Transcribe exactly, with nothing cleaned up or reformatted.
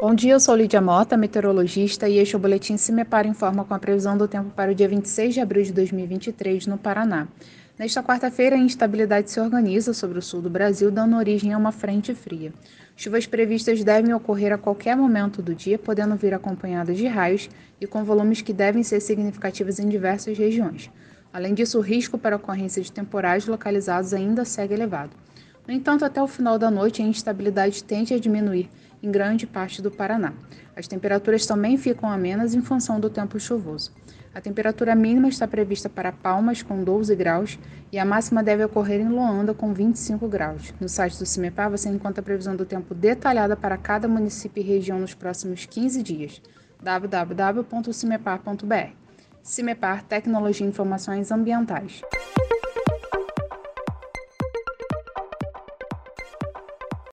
Bom dia, eu sou Lídia Mota, meteorologista, e este é o Boletim CIMEPAR Informa com a previsão do tempo para o dia vinte e seis de abril de dois mil e vinte e três no Paraná. Nesta quarta-feira, a instabilidade se organiza sobre o sul do Brasil, dando origem a uma frente fria. Chuvas previstas devem ocorrer a qualquer momento do dia, podendo vir acompanhadas de raios e com volumes que devem ser significativos em diversas regiões. Além disso, o risco para a ocorrência de temporais localizados ainda segue elevado. No entanto, até o final da noite, a instabilidade tende a diminuir em grande parte do Paraná. As temperaturas também ficam amenas em função do tempo chuvoso. A temperatura mínima está prevista para Palmas, com doze graus, e a máxima deve ocorrer em Loanda, com vinte e cinco graus. No site do CIMEPAR você encontra a previsão do tempo detalhada para cada município e região nos próximos quinze dias. w w w ponto cimepar ponto b r. CIMEPAR, Tecnologia e Informações Ambientais.